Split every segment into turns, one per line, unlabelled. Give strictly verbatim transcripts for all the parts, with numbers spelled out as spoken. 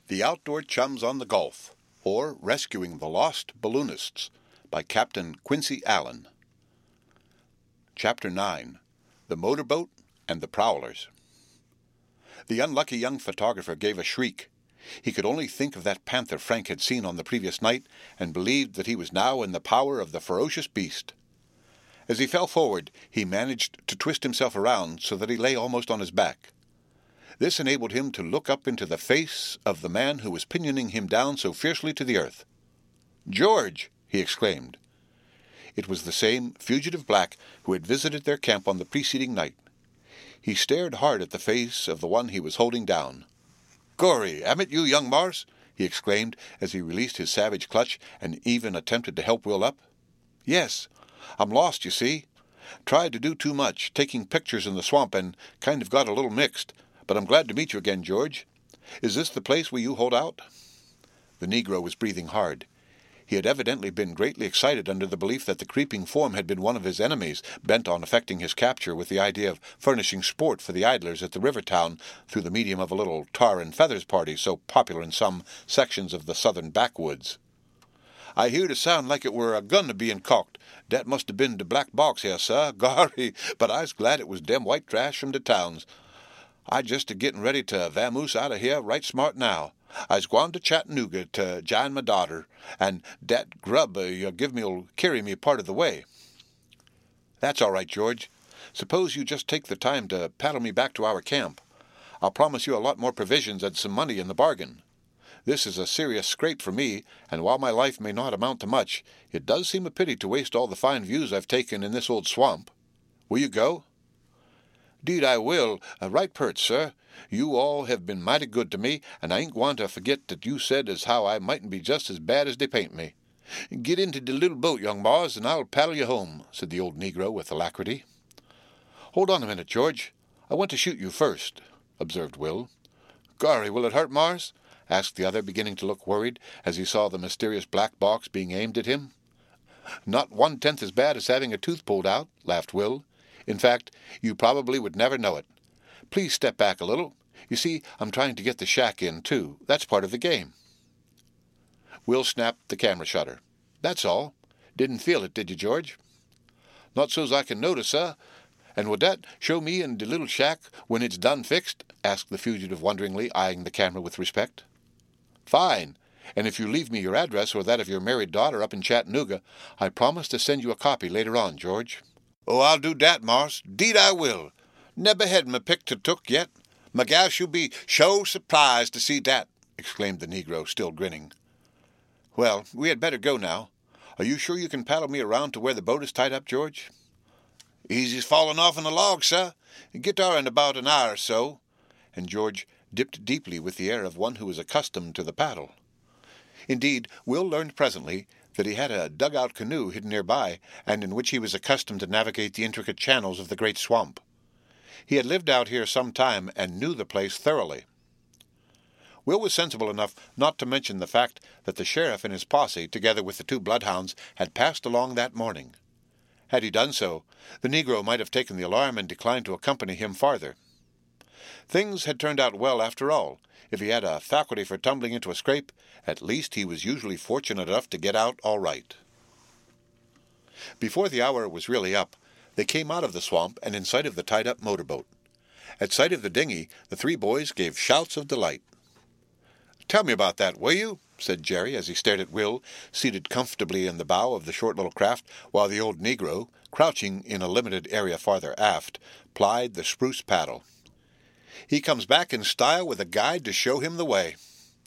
The Outdoor Chums on the Gulf, or Rescuing the Lost Balloonists, by Captain Quincy Allen. Chapter nine. The Motorboat and the Prowlers. The unlucky young photographer gave a shriek. He could only think of that panther Frank had seen on the previous night, and believed that he was now in the power of the ferocious beast. As he fell forward, he managed to twist himself around so that he lay almost on his back. This enabled him to look up into the face of the man who was pinioning him down so fiercely to the earth. "George!" he exclaimed. It was the same fugitive black who had visited their camp on the preceding night. He stared hard at the face of the one he was holding down. "Gorry, am it you, young Mars?" he exclaimed as he released his savage clutch and even attempted to help Will up. "Yes. I'm lost, you see. Tried to do too much, taking pictures in the swamp, and kind of got a little mixed. But I'm glad to meet you again, George. Is this the place where you hold out?" The Negro was breathing hard. He had evidently been greatly excited under the belief that the creeping form had been one of his enemies, bent on effecting his capture with the idea of furnishing sport for the idlers at the river town through the medium of a little tar and feathers party so popular in some sections of the southern backwoods. "I heard it sound like it were a gun being cocked. Dat must have been de black box here, sir. Gorry, but I's glad it was dem white trash from de towns. I just a getting ready to vamoose out of here right smart now. I's gwine to Chattanooga to jine my daughter, and dat grub uh, you give me'll carry me part of the way." "That's all right, George. Suppose you just take the time to paddle me back to our camp. I'll promise you a lot more provisions and some money in the bargain. This is a serious scrape for me, and while my life may not amount to much, it does seem a pity to waste all the fine views I've taken in this old swamp. Will you go?" "'Deed I will, uh, right pert, sir. You all have been mighty good to me, and I ain't gwine to forget that you said as how I mightn't be just as bad as they paint me. Get into de little boat, young Mars, and I'll paddle you home," said the old Negro with alacrity. "Hold on a minute, George. I want to shoot you first," observed Will. "Gorry, will it hurt, Mars?" asked the other, beginning to look worried as he saw the mysterious black box being aimed at him. "Not one-tenth as bad as having a tooth pulled out," laughed Will. "In fact, you probably would never know it. Please step back a little. You see, I'm trying to get the shack in, too. That's part of the game." Will snapped the camera shutter. "That's all. Didn't feel it, did you, George?" "Not so's I can notice, sir. And would that show me in de little shack when it's done fixed?" asked the fugitive wonderingly, eyeing the camera with respect. "Fine. And if you leave me your address or that of your married daughter up in Chattanooga, I promise to send you a copy later on, George." "Oh, I'll do dat, Mars. 'Deed I will. Nebber had my pictur took yet. My gal she'll be sho surprised to see dat," exclaimed the Negro, still grinning. "Well, we had better go now. Are you sure you can paddle me around to where the boat is tied up, George?" "Easy's falling off in a log, sir. Get dar in about an hour or so." And George dipped deeply with the air of one who is accustomed to the paddle. Indeed, Will learned presently that he had a dugout canoe hidden nearby, and in which he was accustomed to navigate the intricate channels of the great swamp. He had lived out here some time and knew the place thoroughly. Will was sensible enough not to mention the fact that the sheriff and his posse, together with the two bloodhounds, had passed along that morning. Had he done so, the Negro might have taken the alarm and declined to accompany him farther. Things had turned out well after all. If he had a faculty for tumbling into a scrape, at least he was usually fortunate enough to get out all right. Before the hour was really up, they came out of the swamp and in sight of the tied-up motorboat. At sight of the dinghy, the three boys gave shouts of delight. "Tell me about that, will you?" said Jerry as he stared at Will, seated comfortably in the bow of the short little craft, while the old Negro, crouching in a limited area farther aft, plied the spruce paddle. "He comes back in style with a guide to show him the way."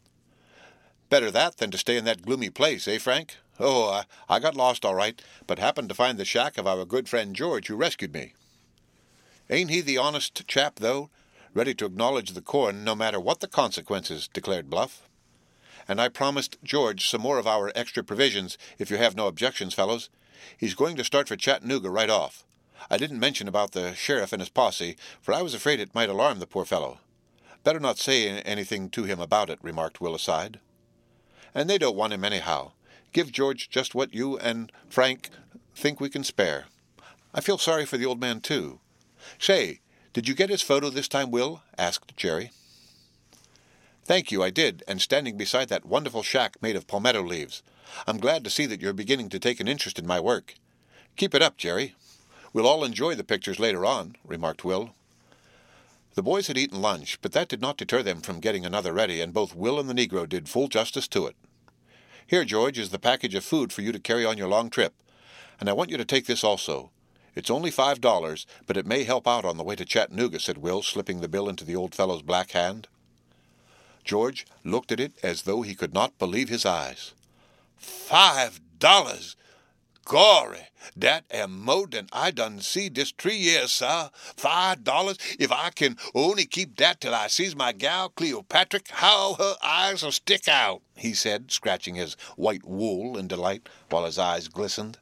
"Better that than to stay in that gloomy place, eh, Frank? Oh, I, I got lost all right, but happened to find the shack of our good friend George, who rescued me." "Ain't he the honest chap, though? Ready to acknowledge the corn no matter what the consequences," declared Bluff. "And I promised George some more of our extra provisions, if you have no objections, fellows. He's going to start for Chattanooga right off. I didn't mention about the sheriff and his posse, for I was afraid it might alarm the poor fellow." "Better not say anything to him about it," remarked Will aside. "And they don't want him anyhow. Give George just what you and Frank think we can spare. I feel sorry for the old man, too. Say, did you get his photo this time, Will?" asked Jerry. "Thank you, I did, and standing beside that wonderful shack made of palmetto leaves. I'm glad to see that you're beginning to take an interest in my work. Keep it up, Jerry. We'll all enjoy the pictures later on," remarked Will. The boys had eaten lunch, but that did not deter them from getting another ready, and both Will and the Negro did full justice to it. "Here, George, is the package of food for you to carry on your long trip, and I want you to take this also. It's only five dollars, but it may help out on the way to Chattanooga," said Will, slipping the bill into the old fellow's black hand. George looked at it as though he could not believe his eyes. Five dollars! Gory, dat am mo' dan I done see dis three years, sah. Five dollars! If I can only keep dat till I sees my gal Cleopatra, how her eyes'll stick out, he said, scratching his white wool in delight, while his eyes glistened.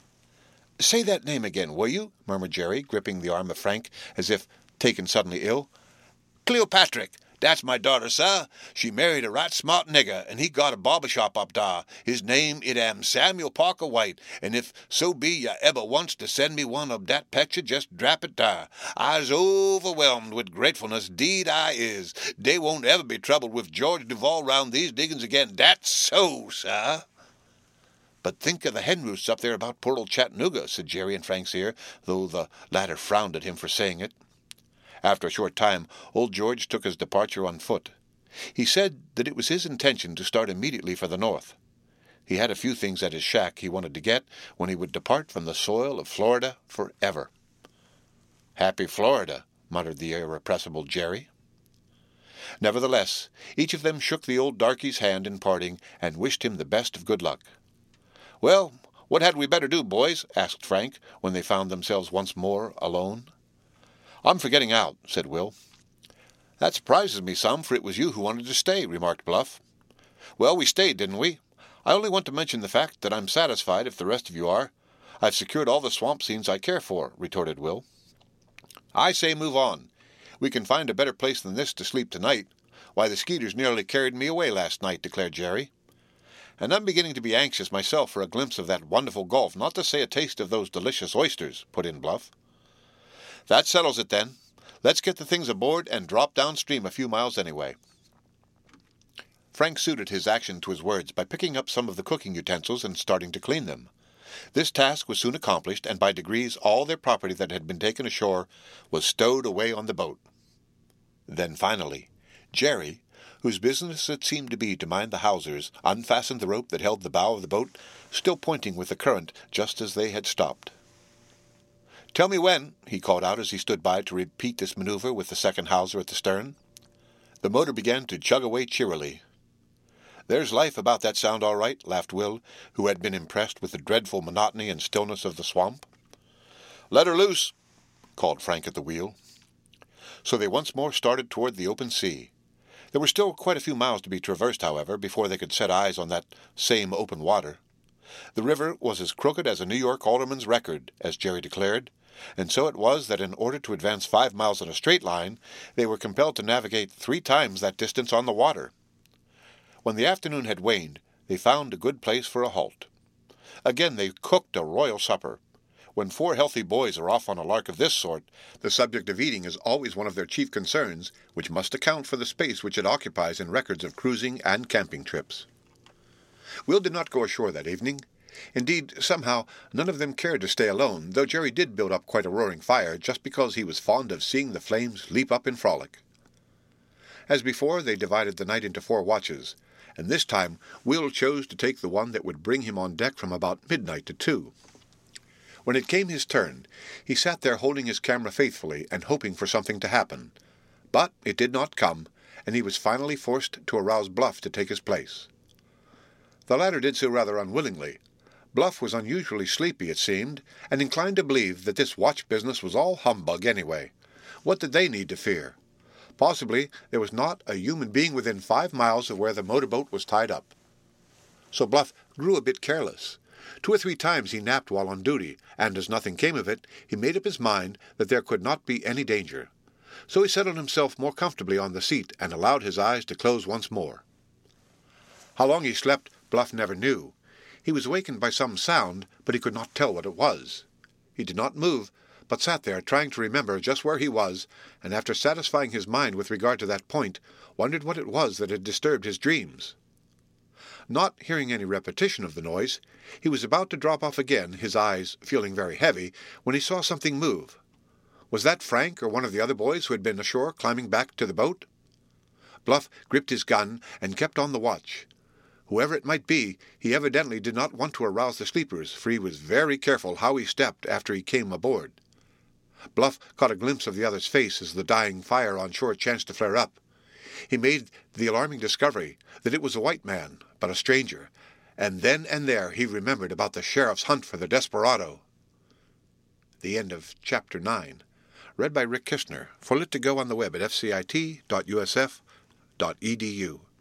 "Say that name again, will you?" murmured Jerry, gripping the arm of Frank, as if taken suddenly ill. "Cleopatra. That's my daughter, sah. She married a right smart nigger, and he got a barber shop up dar. His name it am Samuel Parker White, and if so be ya eber wants to send me one of dat picture, just drap it dar. I's overwhelmed with gratefulness, deed I is. Dey won't ever be troubled with George Duval round these diggings again. That's so, sah." "But think of the hen roosts up there about poor old Chattanooga," said Jerry in Frank's ear, though the latter frowned at him for saying it. After a short time, old George took his departure on foot. He said that it was his intention to start immediately for the north. He had a few things at his shack he wanted to get when he would depart from the soil of Florida forever. "Happy Florida," muttered the irrepressible Jerry. Nevertheless, each of them shook the old darky's hand in parting and wished him the best of good luck. "Well, what had we better do, boys?" asked Frank, when they found themselves once more alone. "I'm for getting out," said Will. "That surprises me some, for it was you who wanted to stay," remarked Bluff. "Well, we stayed, didn't we? I only want to mention the fact that I'm satisfied if the rest of you are. I've secured all the swamp scenes I care for," retorted Will. "I say move on. We can find a better place than this to sleep tonight. Why, the skeeters nearly carried me away last night," declared Jerry. "And I'm beginning to be anxious myself for a glimpse of that wonderful Gulf, not to say a taste of those delicious oysters," put in Bluff. "That settles it, then. Let's get the things aboard and drop downstream a few miles anyway." Frank suited his action to his words by picking up some of the cooking utensils and starting to clean them. This task was soon accomplished, and by degrees all their property that had been taken ashore was stowed away on the boat. Then finally, Jerry, whose business it seemed to be to mind the hawsers, unfastened the rope that held the bow of the boat, still pointing with the current just as they had stopped. "Tell me when," he called out as he stood by to repeat this maneuver with the second hawser at the stern. The motor began to chug away cheerily. "There's life about that sound, all right," laughed Will, who had been impressed with the dreadful monotony and stillness of the swamp. "Let her loose," called Frank at the wheel. So they once more started toward the open sea. There were still quite a few miles to be traversed, however, before they could set eyes on that same open water. The river was as crooked as a New York alderman's record, as Jerry declared, and so it was that in order to advance five miles in a straight line, they were compelled to navigate three times that distance on the water. When the afternoon had waned, they found a good place for a halt. Again they cooked a royal supper. When four healthy boys are off on a lark of this sort, the subject of eating is always one of their chief concerns, which must account for the space which it occupies in records of cruising and camping trips. Will did not go ashore that evening. Indeed, somehow, none of them cared to stay alone, though Jerry did build up quite a roaring fire, just because he was fond of seeing the flames leap up in frolic. As before, they divided the night into four watches, and this time Will chose to take the one that would bring him on deck from about midnight to two. When it came his turn, he sat there holding his camera faithfully and hoping for something to happen. But it did not come, and he was finally forced to arouse Bluff to take his place. The latter did so rather unwillingly. Bluff was unusually sleepy, it seemed, and inclined to believe that this watch business was all humbug anyway. What did they need to fear? Possibly there was not a human being within five miles of where the motorboat was tied up. So Bluff grew a bit careless. Two or three times he napped while on duty, and as nothing came of it, he made up his mind that there could not be any danger. So he settled himself more comfortably on the seat and allowed his eyes to close once more. How long he slept, Bluff never knew. He was awakened by some sound, but he could not tell what it was. He did not move,
but sat there trying to remember just where he was, and after satisfying his mind with regard to that point, wondered what it was that had disturbed his dreams. Not hearing any repetition of the noise, he was about to drop off again, his eyes feeling very heavy, when he saw something move. Was that Frank or one of the other boys who had been ashore climbing back to the boat? Bluff gripped his gun and kept on the watch. Whoever it might be, he evidently did not want to arouse the sleepers, for he was very careful how he stepped after he came aboard. Bluff caught a glimpse of the other's face as the dying fire on shore chanced to flare up. He made the alarming discovery that it was a white man, but a stranger, and then and there he remembered about the sheriff's hunt for the desperado. The end of Chapter nine. Read by Rick Kistner. For Lit to Go on the web at f c i t dot u s f dot e d u.